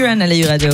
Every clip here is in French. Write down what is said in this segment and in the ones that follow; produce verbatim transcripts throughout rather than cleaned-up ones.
على لي راديو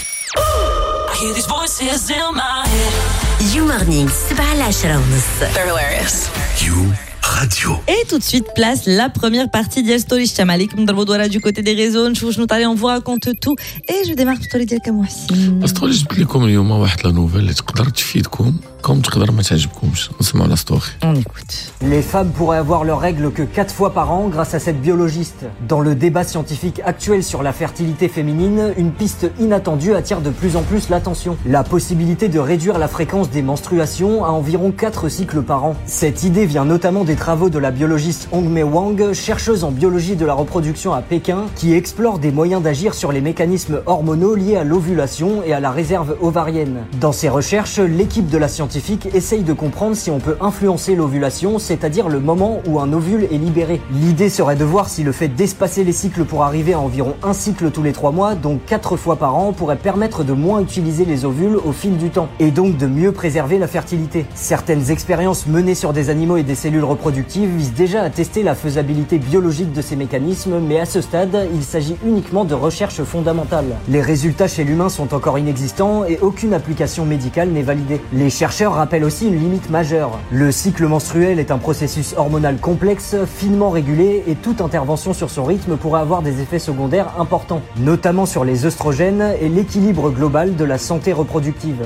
You Morning سبعة لعشرة ونص. You Radio. Et tout de suite, place la première partie d'Yel Story. Je tiens à m'alaikum d'Arbodoura du côté des réseaux. Je vous on vous raconte tout. Et je démarre story ديالك محسن. ستوري جبت لكم اليوم واحد لا نوفيل اللي تقدر تفيدكم كم تقدر ما تعجبكمش. نسمعوا لا ستوري. On écoute. Les femmes pourraient avoir leurs règles que quatre fois par an grâce à cette biologiste. Dans le débat scientifique actuel sur la fertilité féminine, une piste inattendue attire de plus en plus l'attention. La possibilité de réduire la fréquence des menstruations à environ quatre cycles par an. Cette idée vient notamment des travaux de la biologiste Hongmei Wang, chercheuse en biologie de la reproduction à Pékin, qui explore des moyens d'agir sur les mécanismes hormonaux liés à l'ovulation et à la réserve ovarienne. Dans ses recherches, l'équipe de la scientifique essaye de comprendre si on peut influencer l'ovulation, c'est-à-dire le moment où un ovule est libéré. L'idée serait de voir si le fait d'espacer les cycles pour arriver à environ un cycle tous les trois mois, donc quatre fois par an, pourrait permettre de moins utiliser les ovules au fil du temps, et donc de mieux préserver la fertilité. Certaines expériences menées sur des animaux et des cellules reproductives visent déjà à tester la faisabilité biologique de ces mécanismes, mais à ce stade, il s'agit uniquement de recherches fondamentales. Les résultats chez l'humain sont encore inexistants et aucune application médicale n'est validée. Les chercheurs rappellent aussi une limite majeure. Le cycle menstruel est un processus hormonal complexe, finement régulé, et toute intervention sur son rythme pourrait avoir des effets secondaires importants, notamment sur les œstrogènes et l'équilibre global de la santé reproductive.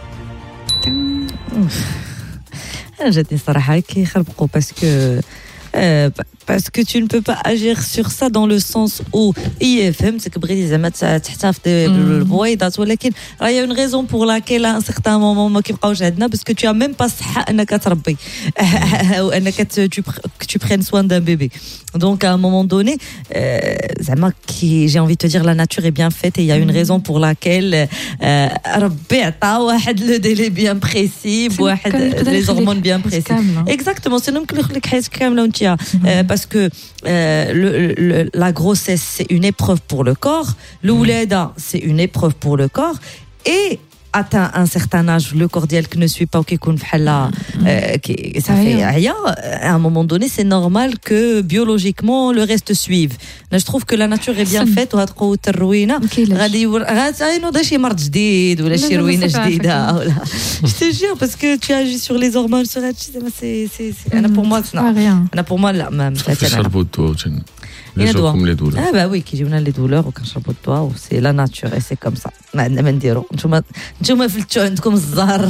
جاتني صراحة كيخربقوا باسكو parce que tu ne peux pas agir sur ça dans le sens où فهمتك بغيتي زعما تحتفظي بالبويضات ولكن راه y a une raison pour laquelle à un certain moment ما كيبقاوش عندنا parce que tu as même pas الصحة انك تربي او انك tu tu prennes soin d'un bébé. Donc à un moment donné زعما qui j'ai envie de te dire la nature est bien faite et il y a une raison pour laquelle ربي عطا واحد le délai bien précis بواحد les hormones bien précis. Exactement, c'est même que يخليك حياتك كاملة وانت parce que euh, le, le, la grossesse c'est une épreuve pour le corps, le ouleda c'est une épreuve pour le corps et atteint un certain âge le corps ديالك ne suit pas كيكون بحال ça fait عيا à un moment donné c'est normal que biologiquement le reste suive. Là, je trouve que la nature est bien faite وهاد قوة الروينة غادي غادي شي مرض جديد ولا شي روينة جديدة ولا je te jure parce que tu agis sur les hormones sur c'est c'est c'est انا pour moi non انا pour moi لا ما تشربوا الدواء يجيكم لي دولار. اه با وي كيجيونا لي دولار وكنشربوا الدواء سي لا ناتور اي سي كوم سا ما عندنا ما نديرو. نتوما نتوما فلتو عندكم الزهر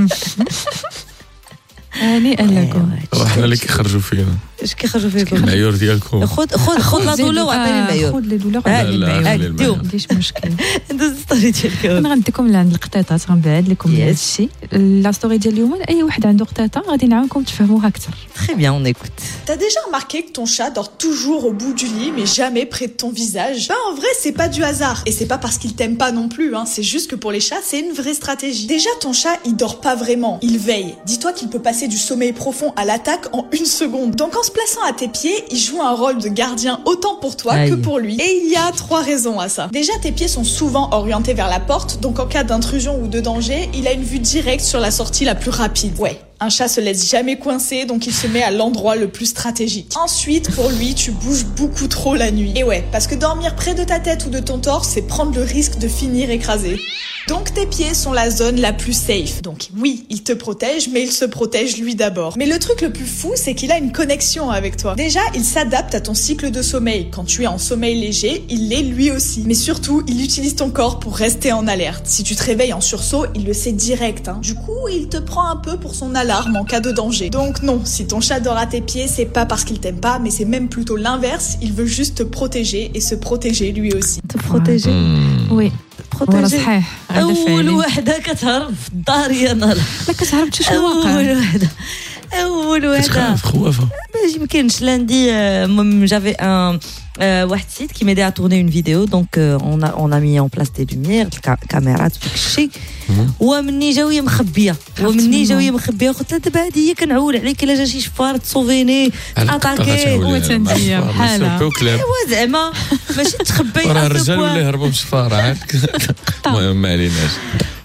هاني لكم. وحنا اللي كيخرجوا فينا. اش كيخرجوا فيكم؟ المعيور ديالكم. خذ خذ خذ لا دولار وعطيني المعيور. خذ لي دولار وعطيني المعيور. ما كاينش مشكل. ندوز ستوري ديالك. انا غنديكم لعند القطيطات غنبعد لكم هذا الشيء. لا ستوري ديال اليوم اي واحد عنده قطيطه غادي نعاونكم تفهموها اكثر. Très bien, on écoute. T'as déjà remarqué que ton chat dort toujours au bout du lit mais jamais près de ton visage? Bah en vrai c'est pas du hasard et c'est pas parce qu'il t'aime pas non plus hein, c'est juste que pour les chats c'est une vraie stratégie. Déjà ton chat il dort pas vraiment, il veille. Dis-toi qu'il peut passer du sommeil profond à l'attaque en une seconde. Donc en se plaçant à tes pieds, il joue un rôle de gardien autant pour toi Aïe. que pour lui. Et il y a trois raisons à ça. Déjà tes pieds sont souvent orientés vers la porte, donc en cas d'intrusion ou de danger, il a une vue directe sur la sortie la plus rapide. Ouais. Un chat se laisse jamais coincer, donc il se met à l'endroit le plus stratégique. Ensuite, pour lui, tu bouges beaucoup trop la nuit. Et ouais, parce que dormir près de ta tête ou de ton torse, c'est prendre le risque de finir écrasé. Donc tes pieds sont la zone la plus safe. Donc oui, il te protège, mais il se protège lui d'abord. Mais le truc le plus fou, c'est qu'il a une connexion avec toi. Déjà, il s'adapte à ton cycle de sommeil. Quand tu es en sommeil léger, il l'est lui aussi. Mais surtout, il utilise ton corps pour rester en alerte. Si tu te réveilles en sursaut, il le sait direct. Hein. Du coup, il te prend un peu pour son alarme en cas de danger. Donc non, si ton chat dort à tes pieds, c'est pas parce qu'il t'aime pas, mais c'est même plutôt l'inverse. Il veut juste te protéger et se protéger lui aussi. Te protéger Mmh. Oui. protéger. صحيح. أول وحدة كتهرب في الدار يا نهار. لا كتهرب شي واقع. أول وحدة. أول وحدة. كتخاف خوافة. ما يمكنش lundi euh, j'avais un euh, واحد site qui m'aidait à tourner une vidéo donc euh, on a on a mis en place des lumières caméras داك الشيء ومني جاويه مخبيه ومني جاويه مخبيه قلت دابا هذه هي كنعول عليك الا جا شي شفار تصوفيني اتاكي وتنديه بحالها ايوا زعما ماشي تخبي راه الرجال ولا يهربوا بشفار عاد المهم ما عليناش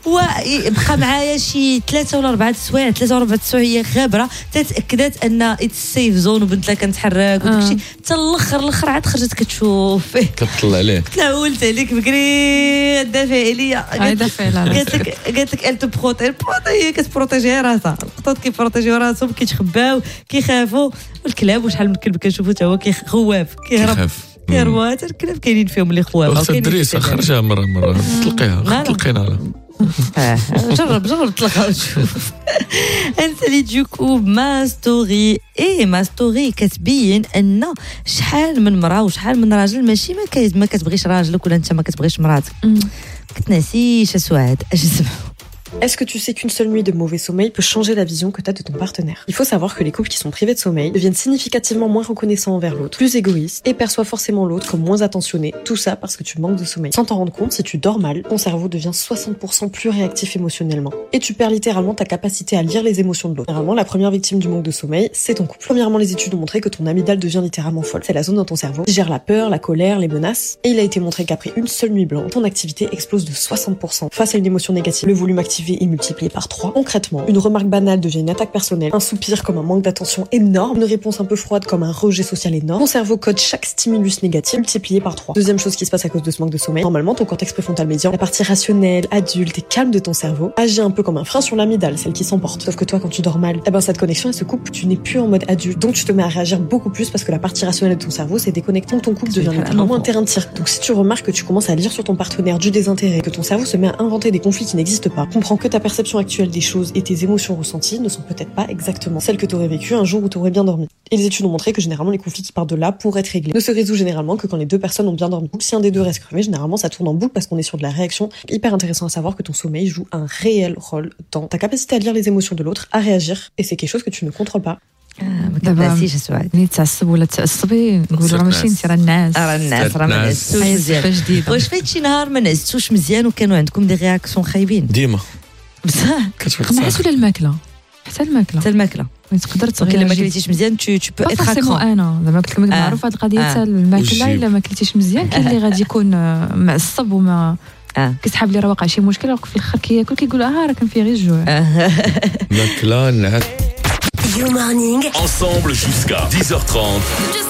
وبقى معايا شي ثلاثه ولا اربعه السوايع ثلاثه ولا اربعه السوايع هي خابره تتاكدت ان اتس سيف زون وبنت لها كنتحرك وداكشي حتى الاخر الاخر عاد خرجت كتشوف فيه كتطلع عليه قلت لها ولت عليك بكري دافع عليا قالت لك قالت لك ال تبروتي البروتي هي كتبروتيجي راسها القطط كيبروتيجيو راسهم كيتخباو كيخافوا والكلاب وشحال من كلب كنشوفو حتى هو كيخواف كيهرب كيهربوا حتى الكلاب كاينين فيهم اللي خواف وقت الدريس خرجها مره مره تلقيها تلقينا جرب جرب تلقى وتشوف انت اللي دوكو ما ستوري اي ما ستوري كتبين ان شحال من مراه وشحال من راجل ماشي ما كاين ما كتبغيش راجلك ولا انت ما كتبغيش مراتك كتناسيش سعاد اش نسمعوا. Est-ce que tu sais qu'une seule nuit de mauvais sommeil peut changer la vision que tu as de ton partenaire? Il faut savoir que les couples qui sont privés de sommeil deviennent significativement moins reconnaissants envers l'autre, plus égoïstes et perçoivent forcément l'autre comme moins attentionné. Tout ça parce que tu manques de sommeil. Sans t'en rendre compte, si tu dors mal, ton cerveau devient soixante pour cent plus réactif émotionnellement. Et tu perds littéralement ta capacité à lire les émotions de l'autre. Généralement, la première victime du manque de sommeil, c'est ton couple. Premièrement, les études ont montré que ton amygdale devient littéralement folle. C'est la zone dans ton cerveau qui gère la peur, la colère, les menaces. Et il a été montré qu'après une seule nuit blanche, ton activité explose de soixante pour cent. Face à une émotion négative, le volume activé est multiplié par trois. Concrètement, une remarque banale devient une attaque personnelle, un soupir comme un manque d'attention énorme, une réponse un peu froide comme un rejet social énorme. Ton cerveau code chaque stimulus négatif multiplié par trois. Deuxième chose qui se passe à cause de ce manque de sommeil, normalement ton cortex préfrontal médian, la partie rationnelle, adulte et calme de ton cerveau, agit un peu comme un frein sur l'amygdale, celle qui s'emporte. Sauf que toi, quand tu dors mal, eh ben cette connexion elle se coupe, tu n'es plus en mode adulte, donc tu te mets à réagir beaucoup plus parce que la partie rationnelle de ton cerveau s'est déconnectée, donc ton couple devient littéralement un terrain de tir. Donc si tu remarques que tu commences à lire sur ton partenaire du désintérêt, que ton cerveau se met à inventer des conflits qui n'existent pas, comprends que ta perception actuelle des choses et tes émotions ressenties ne sont peut-être pas exactement celles que tu aurais vécues un jour où tu aurais bien dormi. Et les études ont montré que généralement les conflits qui partent de là pour être réglés ne se résout généralement que quand les deux personnes ont bien dormi. Donc si un des deux reste crevé, généralement ça tourne en boucle parce qu'on est sur de la réaction. Hyper intéressant à savoir que ton sommeil joue un réel rôle dans ta capacité à lire les émotions de l'autre, à réagir, et c'est quelque chose que tu ne contrôles pas. ما كنعسيش سعاد ملي تعصب ولا تعصبي نقولوا راه ماشي انت راه الناس راه الناس راه ما نعستوش مزيان واش فايت شي نهار ما نعستوش مزيان وكانوا عندكم دي رياكسيون خايبين ديما بصح كتفيق صح ولا الماكله حتى الماكله حتى الماكله تقدر تغير كل ما كليتيش مزيان تو تو بو اتر اكرون انا زعما قلت لك معروف هذه القضيه حتى الماكله الا ما كليتيش مزيان كاين اللي غادي يكون معصب وما اه كيسحب لي راه واقع شي مشكل وفي الاخر كياكل كيقول اه راه كان فيه غير الجوع ماكله نعس You Morning Ensemble jusqu'à dix heures trente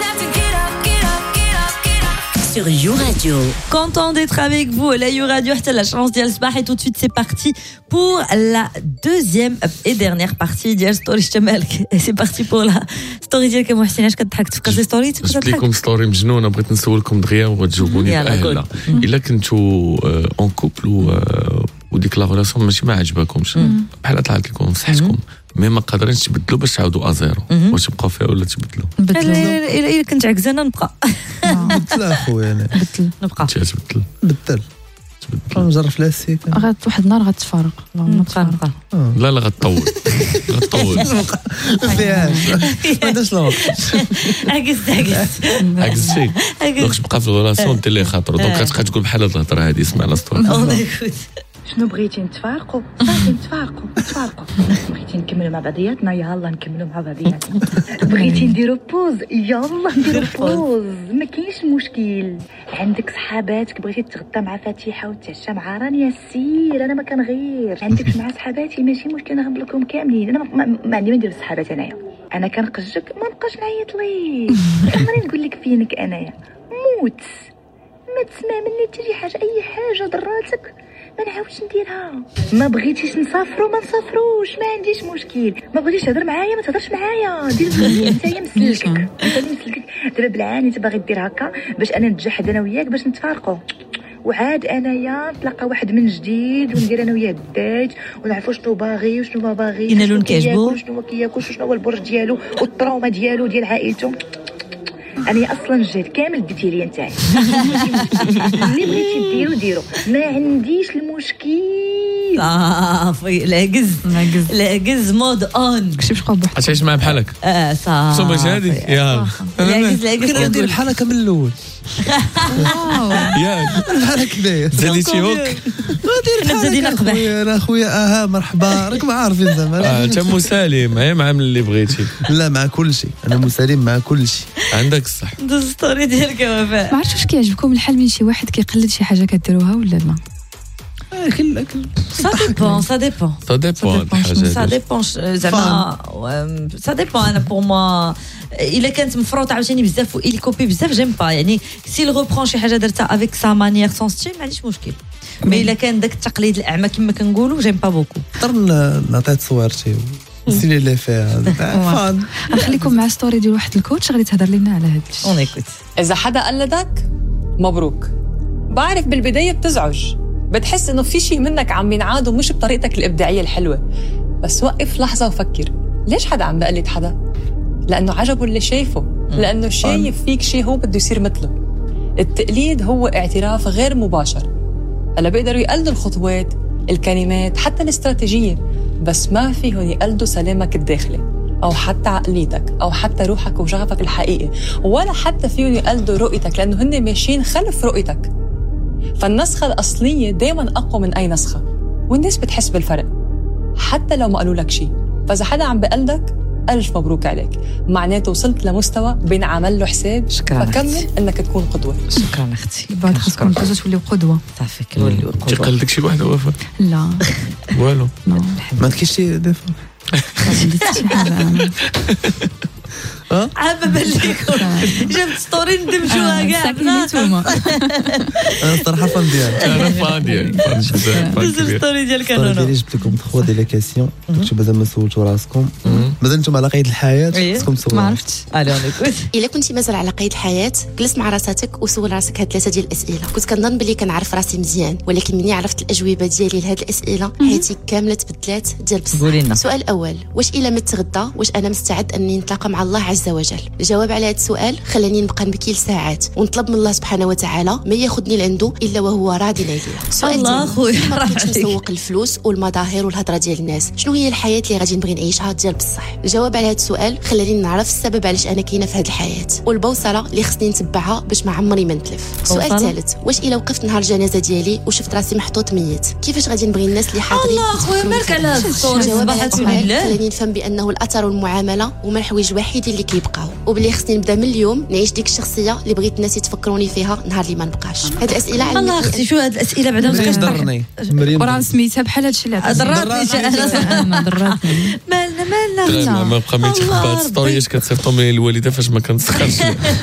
sur You Radio. Content d'être avec vous. La You Radio, c'est la chance d'Yal Sbah. Et tout de suite, c'est parti pour la deuxième et dernière partie d'Yal Story Chamelk. Et c'est parti pour la story ديالك محسن. اش كتضحك تفكر لي ستوري تفكر تضحك لكم ستوري مجنونه بغيت نسولكم دغيا وتجاوبوني بأهلا الا كنتو اون كوبل وديك لا ريلاسيون ماشي ما عجبكمش بحال طلعت لكم صحتكم مي ما قادرينش تبدلوا باش تعاودوا ازيرو واش تبقاو فيها ولا تبدلوا الا الا كنت عكزانه نبقى بدل اخويا انا بدل نبقى انت تبدل بدل نجرب في لاسيك غاد واحد النهار غتفارق نتفارق لا لا غتطول غتطول ما فيهاش ما عندهاش الوقت عكس عكس عكس شي دونك تبقى في الريلاسيون دير لي خاطر دونك كتبقى تقول بحال هاد الهضره هادي اسمع لا ستوري شنو بغيتي نتفارقوا صافي نتفارقوا نتفارقوا بغيتي نكملوا مع بعضياتنا يلا نكملوا مع بعضياتنا بغيتي نديروا بوز يلا نديروا بوز ما كاينش مشكل عندك صحاباتك بغيتي تغدى مع فاتحه وتعشى مع رانيا سير انا ما كنغير عندك مع صحاباتي ماشي مشكل نغنب لكم كاملين انا ما, ما عندي ما ندير صحابات انايا انا كنقجك ما نبقاش نعيط ليك عمري نقول لك فينك انايا موت ما تسمع مني حتى شي حاجه اي حاجه ضراتك ما نعاودش نديرها ما بغيتيش نسافروا ما نسافروش ما عنديش مشكل ما بغيتيش تهضر معايا ما تهضرش معايا دير زوين نتايا مسلكك انت اللي مسلكك دابا بالعاني انت باغي دير هكا باش انا نتجحد انا وياك باش نتفارقوا وعاد انايا نتلاقى واحد من جديد وندير انا وياه الدايت ونعرفوا شنو باغي وشنو ما باغيش إن لون كيعجبو شنو كياكل شنو هو البرج ديالو والتروما ديالو ديال عائلته انا اصلا الجهد كامل ديتي لي نتايا اللي بغيتي ديرو ديرو ما عنديش المشكل صافي العجز العجز مود اون كلشي باش قبح عايش معاه بحالك اه صافي صوب هادي يلا العجز العجز كنا ندير بحال هكا من الاول ياك بحال هكذايا زاديتي هوك حنا زادينا قبح انا اخويا اها مرحبا راكم عارفين زعما انت مسالم هي مع من اللي بغيتي لا مع كل شيء انا مسالم مع كل شيء عندك الصح دوز ستوري ديالك وفاء ما عرفتش واش كيعجبكم الحال من شي واحد كيقلد شي حاجه كديروها ولا لا كل كل Ça dépend, ça dépend. Ça dépend الحاجة. Ça dépend زعما ça dépend أنا pour moi إلا كانت مفروطة عاوتاني بزاف وإل كوبي بزاف جيم با يعني سي الغوبرون شي حاجة درتها avec sa manière son style ما عنديش مشكل. مي إلا كان داك التقليد الأعمى كما كنقولوا جيم با بوكو. نقدر نعطي تصويرتي سيلي اللي فيها فان. خليكم مع ستوري ديال واحد الكوتش غادي تهضر لنا على هذا الشيء. اون ايكوت. إذا حدا قلدك مبروك. بعرف بالبداية بتزعج، بتحس إنه في شيء منك عم بينعاد ومش بطريقتك الإبداعية الحلوة، بس وقف لحظة وفكر، ليش حدا عم بقلد حدا؟ لأنه عجبه اللي شايفه، لأنه شايف فيك شيء هو بده يصير مثله. التقليد هو اعتراف غير مباشر. هلا بيقدروا يقلدوا الخطوات، الكلمات، حتى الاستراتيجية، بس ما فيهم يقلدوا سلامك الداخلي أو حتى عقليتك أو حتى روحك وشغفك الحقيقي، ولا حتى فيهم يقلدوا رؤيتك لأنه هن ماشيين خلف رؤيتك. فالنسخة الأصلية دايماً أقوى من أي نسخة، والناس بتحس بالفرق حتى لو ما قالوا لك شيء. فإذا حدا عم بقلدك ألف مبروك عليك، معناته وصلت لمستوى بينعمل له حساب. فكمل إنك تكون قدوة. شكرا أختي. بعد خاصكم انتوا توليو قدوة. صافي كنوليو قدوة. تقلدك شي واحد وفاء؟ لا والو. ما عندكش شي دافع. ها عابه بالليكم جبت ستوري ندمجوها كاع نتوما. انا الصراحه فان ديال انا فان ديال دوز الستوري ديالك انا انا جبت لكم تخوا ديال كيسيون كنتو مازال ما سولتوا راسكم مازال نتوما على قيد الحياه خصكم تسولوا. ما عرفتش. الو نيكوت. الا كنتي مازال على قيد الحياه جلس مع راساتك وسول راسك هاد ثلاثه ديال الاسئله. كنت كنظن بلي كنعرف راسي مزيان، ولكن مني عرفت الاجوبه ديالي لهاد الاسئله حياتي كامله تبدلات ديال بصح. السؤال الاول، واش الا مت غدا واش انا مستعد اني نتلاقى مع الله عز وجل؟ الجواب على هذا السؤال خلاني نبقى نبكي لساعات ونطلب من الله سبحانه وتعالى ما ياخذني لعنده الا وهو راضي عليا. السؤال الله خويا ما كنتش نسوق الفلوس والمظاهر والهضره ديال الناس، شنو هي الحياه اللي غادي نبغي نعيشها ديال بصح؟ الجواب على هذا السؤال خلاني نعرف السبب علاش انا كاينه في هذه الحياه والبوصله اللي خصني نتبعها باش ما عمري ما نتلف. السؤال الثالث، واش الا وقفت نهار الجنازه ديالي وشفت راسي محطوط ميت كيفاش غادي نبغي الناس اللي حاضرين؟ الله خويا مالك على هذا الصوت. الجواب على هذا السؤال خلاني نفهم بانه الاثر والمعامله هما الحوايج الوحيدين اللي كيبقاو، وبلي خصني نبدا من اليوم نعيش ديك الشخصيه اللي بغيت الناس يتفكروني فيها نهار اللي ما نبقاش. هاد الاسئله علمتني. الله اختي شو هاد الاسئله بعدا ما ضرني مريم وراه سميتها بحال هادشي اللي ضراتني انا ضراتني. مالنا مالنا ما بقى ما تيخبى هاد ستوريات كتصيفطهم لي الوالده فاش ما كنسخرش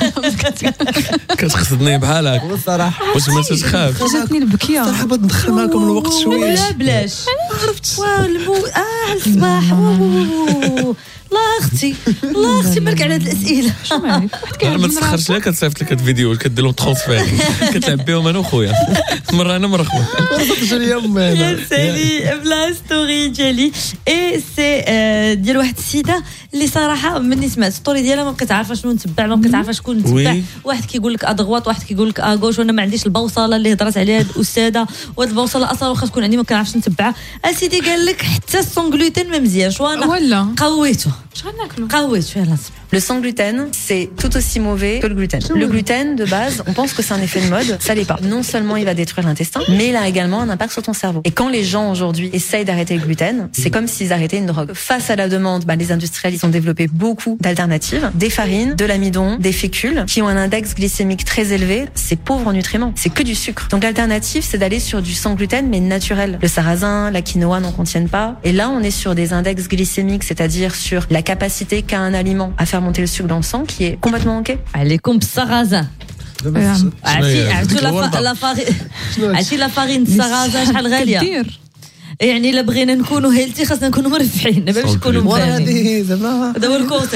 كتخصدني بحال هكا الصراحه. واش ما تخاف؟ جاتني البكيه. صراحه بغيت ندخل معكم الوقت شويه. لا بلاش ما عرفتش. واو المو اه الصباح. الله اختي الله اختي مالك على هاد الاسئله. شو مالك؟ انا ما تسخرش لا كتصيفط لك هاد الفيديو كدير لهم ترونسفير كتلعب بهم انا وخويا مره انا مره خويا. يا سالي بلا ستوري ديالي اي سي ديال واحد السيده اللي صراحه مني سمعت الستوري ديالها ما بقيت عارفه شنو نتبع، ما بقيت عارفه شكون نتبع. واحد كيقول لك ادغوات، واحد كيقول لك اغوش، وانا ما عنديش البوصله اللي هضرات عليها الاستاذه، وهاد البوصله اصلا واخا تكون عندي ما كنعرفش نتبعها. اسيدي قال لك حتى السون غلوتين ما مزيانش وانا ولا قويته شغل ناكلو قويته. يلا نسمع. Le sans gluten, c'est tout aussi mauvais que le gluten. Le gluten, de base, on pense que c'est un effet de mode. Ça l'est pas. Non seulement il va détruire l'intestin, mais il a également un impact sur ton cerveau. Et quand les gens aujourd'hui essayent d'arrêter le gluten, c'est comme s'ils arrêtaient une drogue. Face à la demande, bah, les industriels, ils ont développé beaucoup d'alternatives. Des farines, de l'amidon, des fécules, qui ont un index glycémique très élevé. C'est pauvre en nutriments. C'est que du sucre. Donc l'alternative, c'est d'aller sur du sans gluten, mais naturel. Le sarrasin, la quinoa n'en contiennent pas. Et là, on est sur des index glycémiques, c'est-à-dire sur la capacité qu'a un aliment à faire monter le sucre dans le sang, qui est complètement manqué. عليكم بالصغازه. عرفتي عرفتوا لا فارين عرفتي لا فارين الصغازه شحال غاليه. يعني الا بغينا نكونوا هيلتي خاصنا نكونوا مرفحين، ما باش نكونوا هذه زعما هذا هو الكونسيبت.